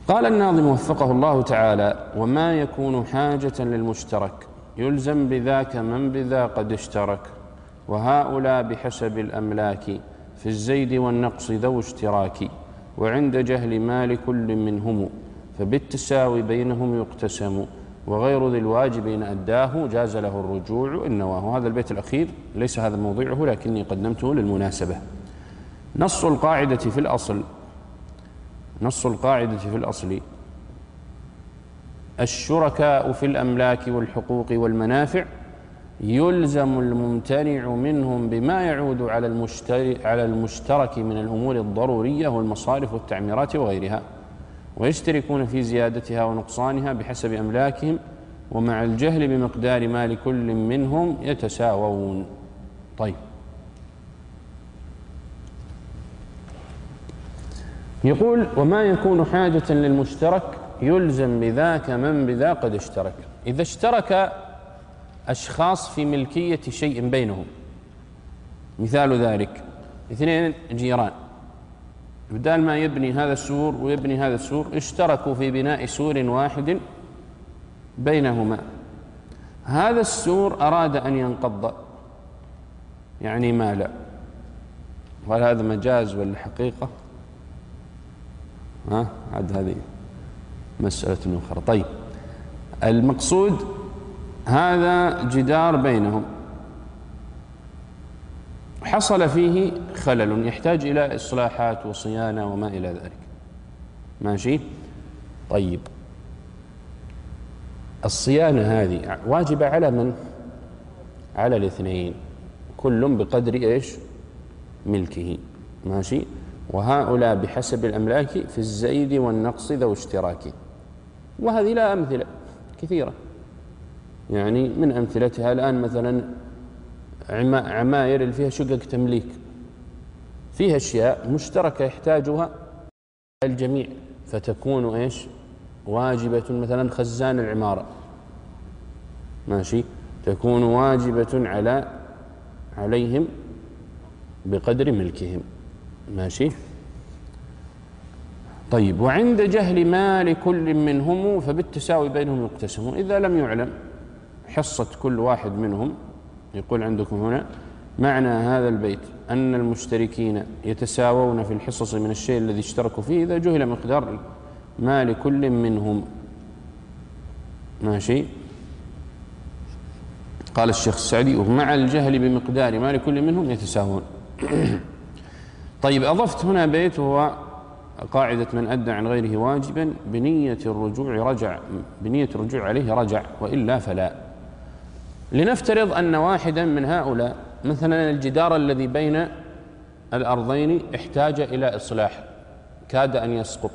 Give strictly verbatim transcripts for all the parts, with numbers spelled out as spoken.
قال الناظم وفقه الله تعالى: وما يكون حاجة للمشترك يلزم بذاك من بذا قد اشترك، وهؤلاء بحسب الأملاك في الزيد والنقص ذو اشتراك، وعند جهل مال كل منهم فبالتساوي بينهم يقتسم، وغير ذي الواجب إن أداه جاز له الرجوع إن نواه. هذا البيت الأخير ليس هذا موضوعه لكني قدمته للمناسبة. نص القاعدة في الأصل نص القاعدة في الأصل الشركاء في الأملاك والحقوق والمنافع يلزم الممتنع منهم بما يعود على على المشترك من الأمور الضرورية والمصارف والتعميرات وغيرها، ويشتركون في زيادتها ونقصانها بحسب أملاكهم، ومع الجهل بمقدار ما لكل منهم يتساوون. طيب، يقول: وما يكون حاجة للمشترك يلزم بذاك من بذا قد اشترك. إذا اشترك أشخاص في ملكية شيء بينهم، مثال ذلك اثنين جيران، بدال ما يبني هذا السور ويبني هذا السور اشتركوا في بناء سور واحد بينهما. هذا السور أراد أن ينقض، يعني مالا. وهل هذا مجاز ولا حقيقة؟ ها عاد هذه مسألة أخرى. طيب، المقصود هذا جدار بينهم حصل فيه خلل يحتاج إلى إصلاحات وصيانة وما إلى ذلك، ماشي؟ طيب، الصيانة هذه واجبة على من؟ على الاثنين، كل بقدر إيش؟ ملكه، ماشي؟ وهؤلاء بحسب الأملاك في الزيد والنقص ذو اشتراك. وهذه لا أمثلة كثيرة، يعني من أمثلتها الآن مثلا عماير اللي فيها شقق تمليك، فيها أشياء مشتركة يحتاجها الجميع، فتكون إيش؟ واجبة. مثلا خزان العمارة، ماشي، تكون واجبة على عليهم بقدر ملكهم، ماشي. طيب، وعند جهل ما لكل منهم فبالتساوي بينهم يقتسمون. إذا لم يعلم حصة كل واحد منهم، يقول عندكم هنا معنى هذا البيت أن المشتركين يتساوون في الحصص من الشيء الذي اشتركوا فيه إذا جهل مقدار ما لكل منهم، ماشي. قال الشيخ السعدي: ومع الجهل بمقدار ما لكل منهم يتساوون. طيب، أضفت هنا بيت وهو قاعدة من أدى عن غيره واجبا بنية الرجوع رجع بنية الرجوع عليه رجع، وإلا فلا. لنفترض أن واحدا من هؤلاء، مثلا الجدار الذي بين الأرضين احتاج إلى إصلاح، كاد أن يسقط،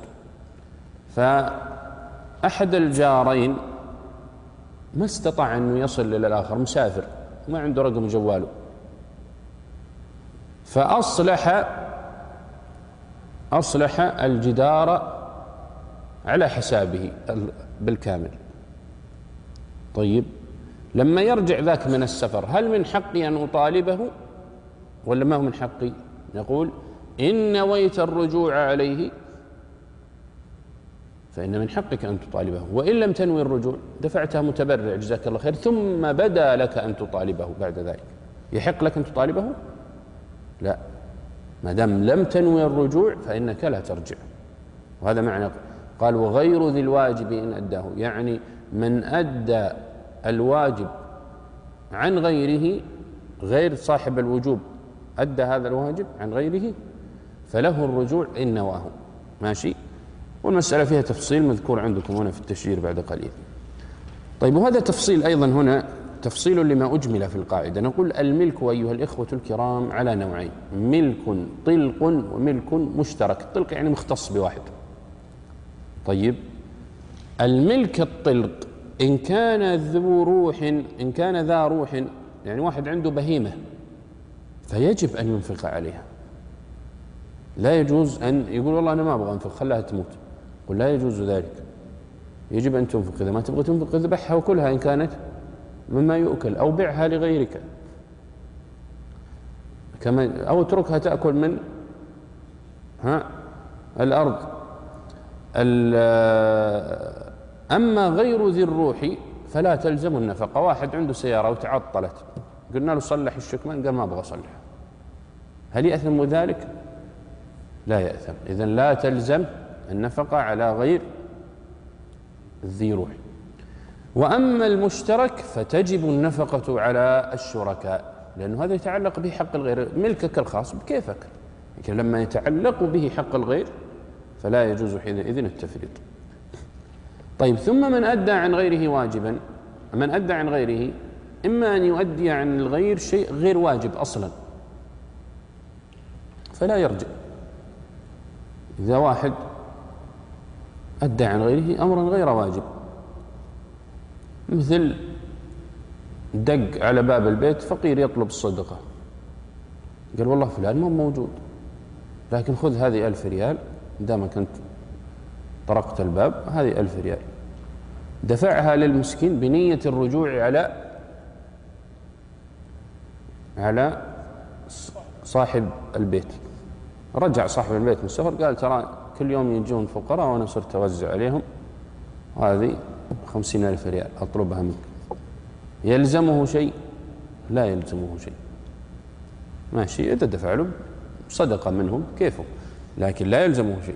فأحد الجارين ما استطاع أن يصل إلى الآخر، مسافر ما عنده رقم جواله، فأصلح أصلح الجدار على حسابه بالكامل. طيب، لما يرجع ذاك من السفر هل من حقي أن أطالبه ولا ما هو من حقي؟ نقول: إن نويت الرجوع عليه فإن من حقك أن تطالبه، وإن لم تنوي الرجوع دفعتها متبرع جزاك الله خير، ثم بدا لك أن تطالبه بعد ذلك، يحق لك أن تطالبه؟ لا، ما دام لم تنوي الرجوع فإنك لا ترجع. وهذا معنى قال: وغير ذي الواجب إن أداه، يعني من أدى الواجب عن غيره، غير صاحب الوجوب أدى هذا الواجب عن غيره فله الرجوع إن نواه، ماشي. والمسألة فيها تفصيل مذكور عندكم هنا في التشرير بعد قليل. طيب، وهذا تفصيل أيضا هنا تفصيل لما أجمل في القاعدة. نقول: الملك أيها الإخوة الكرام على نوعين: ملك طلق وملك مشترك. الطلق يعني مختص بواحد. طيب، الملك الطلق إن كان ذو روح إن كان ذا روح، يعني واحد عنده بهيمة، فيجب أن ينفق عليها. لا يجوز أن يقول والله أنا ما أبغى أنفق خلها تموت، قل لا يجوز ذلك، يجب أن تنفق. إذا ما تبغى تنفق اذبحها وكلها إن كانت مما يؤكل، أو بيعها لغيرك، كما أو اتركها تأكل من ها الأرض. أما غير ذي الروح فلا تلزم النفقة. واحد عنده سيارة وتعطلت، قلنا له صلح الشكمان، قال ما أبغى أصلح، هل يأثم ذلك؟ لا يأثم. إذن لا تلزم النفقة على غير ذي روح. وأما المشترك فتجب النفقة على الشركاء، لأنه هذا يتعلق به حق الغير، ملكك الخاص بكيفك، لكن لما يتعلق به حق الغير فلا يجوز حينئذ التفريط. طيب، ثم من أدى عن غيره واجبا، من أدى عن غيره إما أن يؤدي عن الغير شيء غير واجب أصلا فلا يرجع. إذا واحد أدى عن غيره أمرا غير واجب، مثل دق على باب البيت فقير يطلب الصدقة، قال والله فلان مو موجود، لكن خذ هذه ألف ريال دامك أنت طرقت الباب، هذه ألف ريال، دفعها للمسكين بنية الرجوع على على صاحب البيت. رجع صاحب البيت من السفر قال ترى كل يوم يجون فقراء وأنا صرت أوزع عليهم، وهذه خمسين ألف ريال أطلبها منك. يلزمه شيء؟ لا يلزمه شيء، ماشي، إذا دفع له صدقة منهم كيفه، لكن لا يلزمه شيء.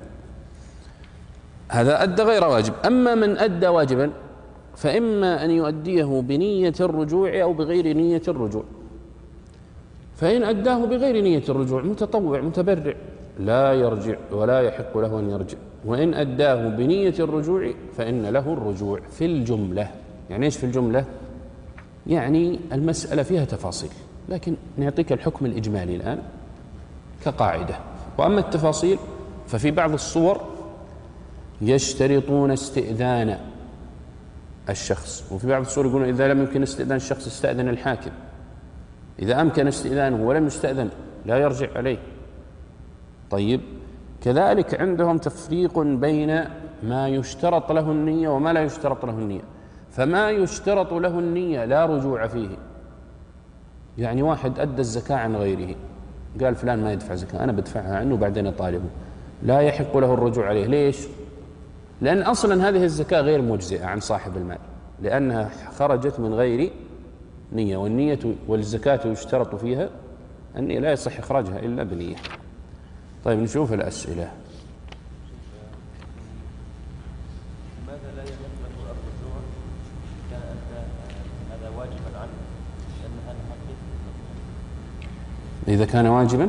هذا أدى غير واجب. أما من أدى واجبا فإما أن يؤديه بنية الرجوع أو بغير نية الرجوع. فإن أداه بغير نية الرجوع متطوع متبرع لا يرجع ولا يحق له أن يرجع. وإن أداه بنية الرجوع فإن له الرجوع في الجملة. يعني إيش في الجملة؟ يعني المسألة فيها تفاصيل، لكن نعطيك الحكم الإجمالي الآن كقاعدة. وأما التفاصيل ففي بعض الصور يشترطون استئذان الشخص، وفي بعض الصور يقولون إذا لم يمكن استئذان الشخص استأذن الحاكم، إذا أمكن استئذانه ولم يستأذن لا يرجع عليه. طيب، كذلك عندهم تفريق بين ما يشترط له النية وما لا يشترط له النية. فما يشترط له النية لا رجوع فيه. يعني واحد أدى الزكاة عن غيره، قال فلان ما يدفع زكاة، أنا بدفعها عنه وبعدين أطالبه، لا يحق له الرجوع عليه. ليش؟ لأن أصلا هذه الزكاة غير مجزئة عن صاحب المال، لأنها خرجت من غير نية، والنية والزكاة يشترط فيها النية، لا يصح إخراجها إلا بنية. طيب، نشوف الأسئلة. لماذا لا يطلق الرجوع كان هذا واجبا عنه؟ لأن هذا حقيقي. إذا كان واجبا،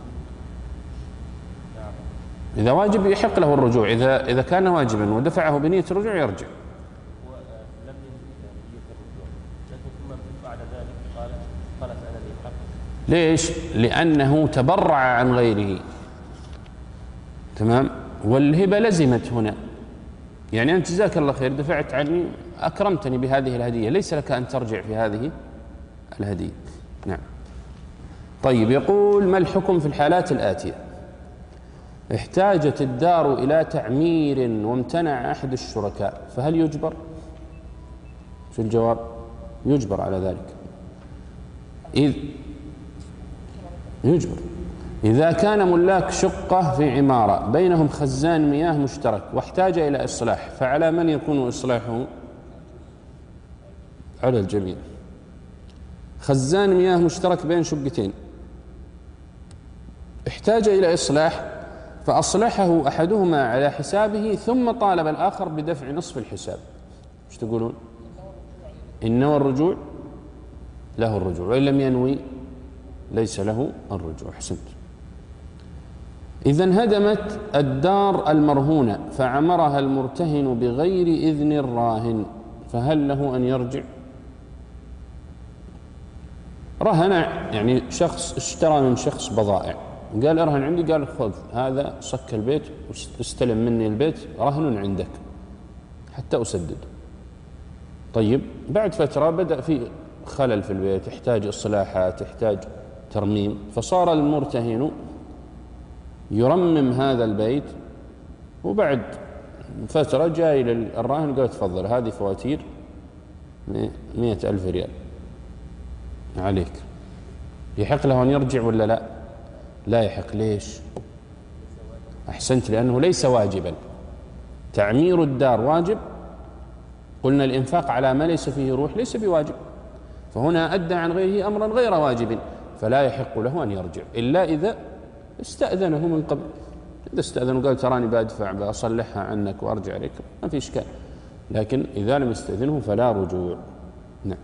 إذا واجب يحق له الرجوع. إذا إذا كان واجبا ودفعه بنية الرجوع يرجع. ولم ينوي نية الرجوع، لكن ثم بعد ذلك قال خلاص أنا لي حق. ليش؟ لأنه تبرع عن غيره. تمام؟ والهبة لزمت هنا. يعني أنت جزاك الله خير دفعت عني، أكرمتني بهذه الهدية، ليس لك أن ترجع في هذه الهدية. نعم. طيب، يقول ما الحكم في الحالات الآتية؟ احتاجت الدار إلى تعمير وامتنع أحد الشركاء، فهل يجبر؟ شو الجواب؟ يجبر على ذلك. إذ يجبر إذا كان ملاك شقة في عمارة بينهم خزان مياه مشترك واحتاج إلى إصلاح، فعلى من يكون إصلاحه؟ على الجميع. خزان مياه مشترك بين شقتين احتاج إلى إصلاح، فأصلحه أحدهما على حسابه ثم طالب الآخر بدفع نصف الحساب، ايش تقولون؟ إن نوى الرجوع له الرجوع، وإن لم ينوي ليس له الرجوع. أحسنت. إذا انهدمت الدار المرهونة فعمرها المرتهن بغير إذن الراهن، فهل له أن يرجع؟ رهن، يعني شخص اشترى من شخص بضائع، قال ارهن عندي، قال خذ هذا صك البيت واستلم مني البيت رهن عندك حتى أسدد. طيب، بعد فترة بدأ في خلل في البيت، يحتاج إصلاحات، يحتاج ترميم، فصار المرتهن يرمم هذا البيت، وبعد فترة جاء إلى الراهن قال تفضل هذه فواتير مئة ألف ريال عليك. يحق له أن يرجع ولا لا؟ لا يحق. ليش؟ أحسنت، لأنه ليس واجبا. تعمير الدار واجب، قلنا الإنفاق على ما ليس فيه روح ليس بواجب، فهنا أدى عن غيره أمرا غير واجب، فلا يحق له أن يرجع إلا إذا استأذنه من قبل. إذا استأذنه قال تراني بدفع بأصلحها عنك وأرجع عليك ما في إشكال، لكن إذا لم يستأذنه فلا رجوع. نعم.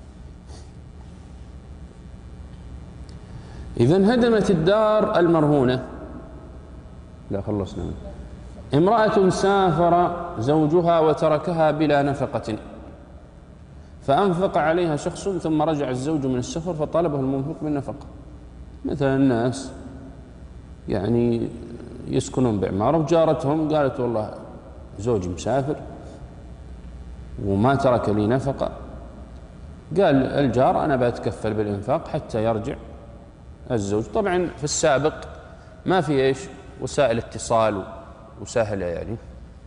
إذا انهدمت الدار المرهونة، لا خلصنا منه. امرأة سافر زوجها وتركها بلا نفقة، فأنفق عليها شخص ثم رجع الزوج من السفر فطالبه المنفق بالنفقة. مثلا الناس يعني يسكنون بعمارة وجارتهم قالت والله زوجي مسافر وما ترك لي نفقة، قال الجار أنا بتكفل بالإنفاق حتى يرجع الزوج. طبعا في السابق ما في إيش وسائل اتصال وسهلة يعني،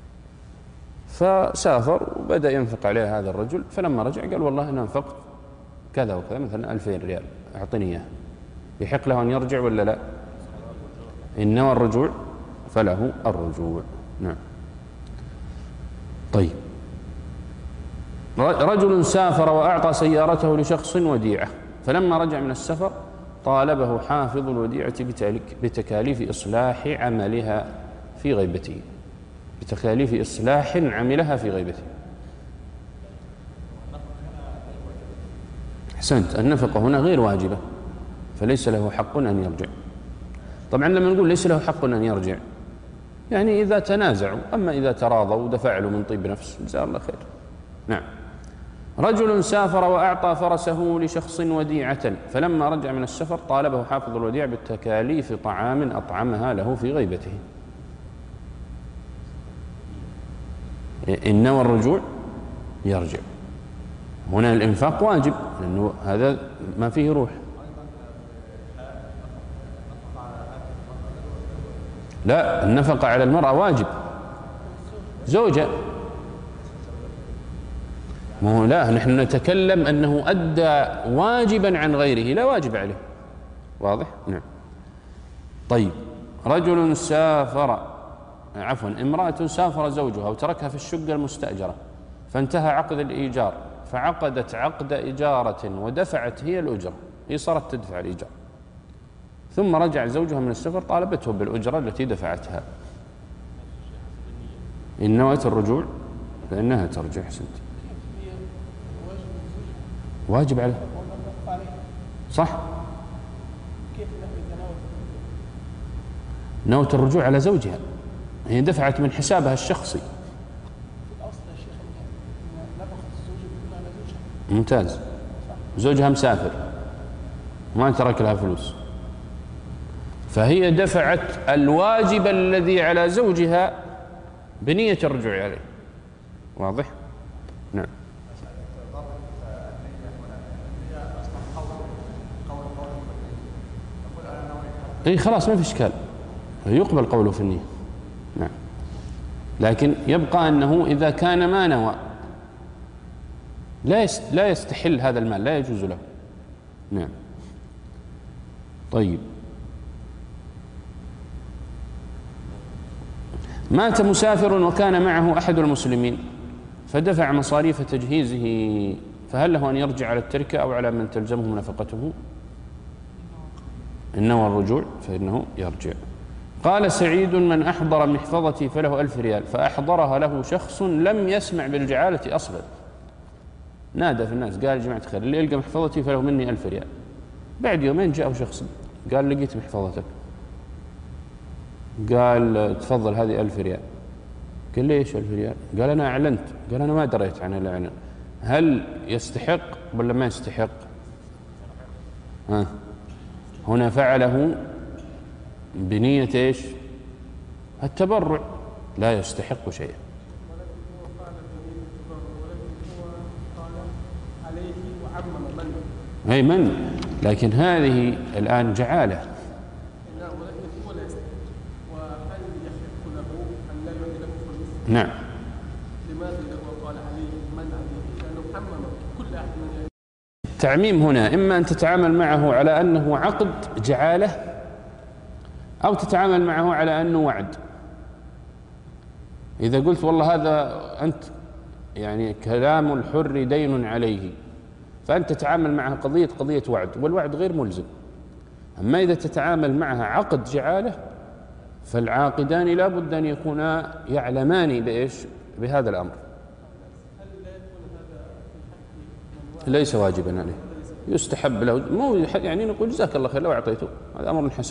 فسافر وبدأ ينفق عليه هذا الرجل، فلما رجع قال والله أنا أنفقت كذا وكذا مثلا ألفين ريال أعطني إياه، يحق له أن يرجع ولا لا؟ إن نوى الرجوع فله الرجوع. نعم. طيب، رجل سافر وأعطى سيارته لشخص وديعة، فلما رجع من السفر طالبه حافظ الوديعة بتكاليف إصلاح عملها في غيبته، بتكاليف إصلاح عملها في غيبته. أحسنت، النفقة هنا غير واجبة فليس له حق أن يرجع. طبعا لما نقول ليس له حق أن يرجع يعني إذا تنازعوا، أما إذا تراضوا ودفع له من طيب نفس جزاه الله خير. نعم. رجل سافر وأعطى فرسه لشخص وديعة، فلما رجع من السفر طالبه حافظ الوديعة بالتكاليف طعام أطعمها له في غيبته. إن نوى الرجوع يرجع. هنا الإنفاق واجب لأنه هذا ما فيه روح. لا، النفقة على المرأة واجب، زوجة. ما هو لا، نحن نتكلم أنه أدى واجبا عن غيره لا واجب عليه. واضح؟ نعم. طيب، رجل سافر عفوا امرأة سافر زوجها وتركها في الشقة المستأجرة، فانتهى عقد الإيجار، فعقدت عقد إجارة ودفعت هي الأجرة، هي صارت تدفع الإيجار، ثم رجع زوجها من السفر طالبته بالأجرة التي دفعتها. إن نوت الرجوع فإنها ترجع. حسنت، واجب عليه صح. نوت الرجوع على زوجها، هي دفعت من حسابها الشخصي. ممتاز. زوجها مسافر وما ترك لها فلوس، فهي دفعت الواجب الذي على زوجها بنية الرجوع عليه. واضح؟ نعم. اي خلاص ما في اشكال، يقبل قوله في النية. نعم. لكن يبقى انه اذا كان ما نوى لا لا يستحل هذا المال، لا يجوز له. نعم. طيب، مات مسافر وكان معه أحد المسلمين فدفع مصاريف تجهيزه، فهل له أن يرجع على التركة أو على من تلزمه نفقته؟ إن نوى الرجوع فإنه يرجع. قال سعيد: من أحضر محفظتي فله ألف ريال، فأحضرها له شخص لم يسمع بالجعالة أصلا، نادى في الناس قال يا جماعة الخير اللي يلقى محفظتي فله مني ألف ريال. بعد يومين جاءه شخص قال لقيت محفظتك، قال تفضل هذه ألف ريال. قال ليش ألف ريال؟ قال أنا أعلنت. قال أنا ما دريت عن الإعلان. هل يستحق ولا ما يستحق؟ ها، هنا فعله بنية إيش؟ التبرع، لا يستحق شيئا. أي من، لكن هذه الآن جعالة. نعم. لماذا هو قال عليه من عليه؟ لأنه حمم كل أحد من التعميم هنا إما أن تتعامل معه على أنه عقد جعالة، أو تتعامل معه على أنه وعد. إذا قلت والله هذا أنت يعني كلام الحر دين عليه، فأنت تتعامل معها قضية قضية وعد، والوعد غير ملزم. أما إذا تتعامل معها عقد جعالة فالعاقدان لا بد أن يكونا يعلمان بإيش؟ بهذا الأمر. ليس واجبا عليه، يستحب له، مو يعني نقول جزاك الله خير لو أعطيته، هذا أمر حسن.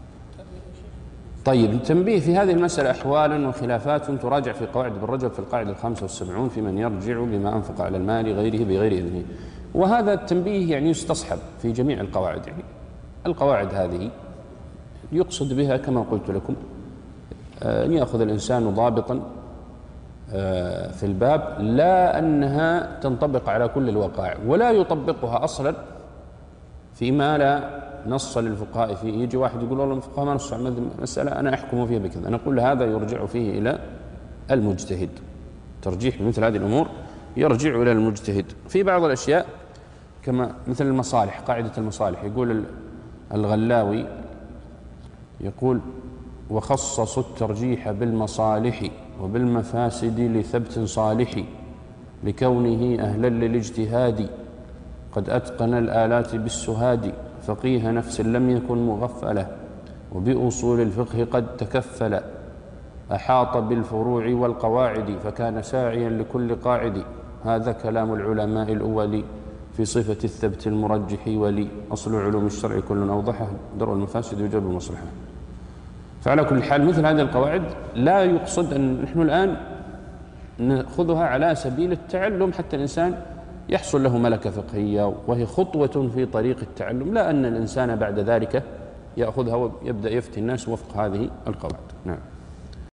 طيب، التنبيه في هذه المسألة أحوال وخلافات تراجع في قواعد ابن رجب في القاعدة الخامسة والسبعون في من يرجع بما أنفق على المال غيره بغير إذنه. وهذا التنبيه يعني يستصحب في جميع القواعد. يعني القواعد هذه يقصد بها كما قلت لكم أن يأخذ الإنسان ضابطا في الباب، لا أنها تنطبق على كل الوقائع، ولا يطبقها أصلا فيما لا نص للفقهاء فيه. يجي واحد يقول والله الفقهاء ما نصوا على مسألة أنا أحكم فيها بكذا، نقول هذا يرجع فيه إلى المجتهد. ترجيح بمثل هذه الأمور يرجع إلى المجتهد. في بعض الأشياء كما مثل المصالح، قاعدة المصالح، يقول الغلاوي يقول وخصصوا الترجيح بالمصالح وبالمفاسد لثبت صالح لكونه أهلا للاجتهاد قد أتقن الآلات بالسهاد فقيه نفس لم يكن مغفلة وبأصول الفقه قد تكفل أحاط بالفروع والقواعد فكان ساعيا لكل قاعد. هذا كلام العلماء الأول في صفة الثبت المرجح ولي أصل علوم الشرع كل أوضحه درء المفاسد وجلب المصلحة. فعلى كل حال مثل هذه القواعد لا يقصد أن نحن الآن نأخذها على سبيل التعلم حتى الإنسان يحصل له ملكة فقهية وهي خطوة في طريق التعلم، لا أن الإنسان بعد ذلك يأخذها ويبدأ يفتي الناس وفق هذه القواعد. نعم.